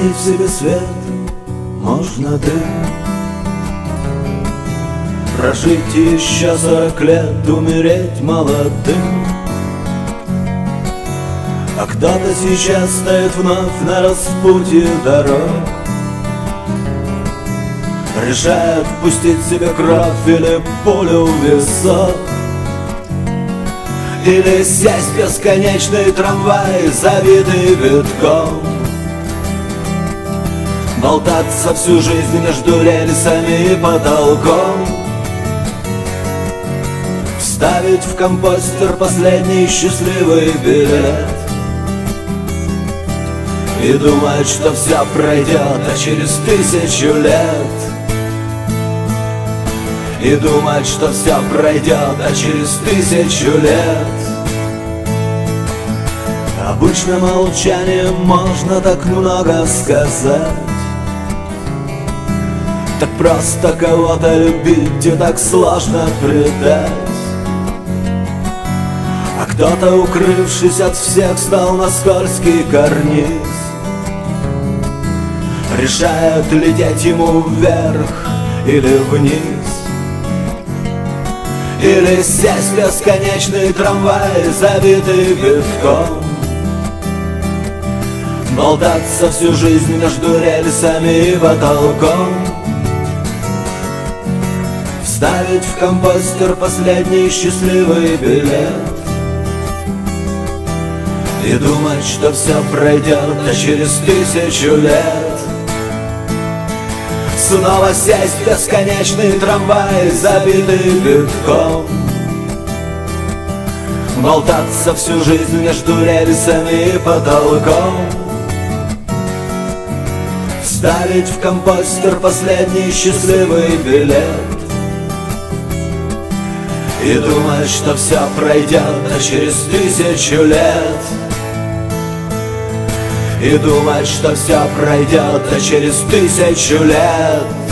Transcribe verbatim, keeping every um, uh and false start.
Погасить в себе свет можно дым, прожить еще сорок лет, умереть молодым. А кто-то сейчас стоит вновь на распутье дорог, решает впустить себе кровь или пулю в висок, или сесть в бесконечный трамвай, забитый битком, болтаться всю жизнь между рельсами и потолком, вставить в компостер последний счастливый билет и думать, что все пройдет, а через тысячу лет. И думать, что все пройдет, а через тысячу лет. Обычно молчанием можно так много сказать, так просто кого-то любить и так сложно предать. А кто-то, укрывшись от всех, стал на скользкий карниз, решает лететь ему вверх или вниз, или сесть в бесконечный трамвай, забитый битком, болтаться всю жизнь между рельсами и потолком, вставить в компостер последний счастливый билет и думать, что все пройдет, а через тысячу лет снова сесть в бесконечный трамвай, забитый битком, болтаться всю жизнь между рельсами и потолком, вставить в компостер последний счастливый билет и думать, что все пройдет, а через тысячу лет. И думать, что все пройдет, а через тысячу лет.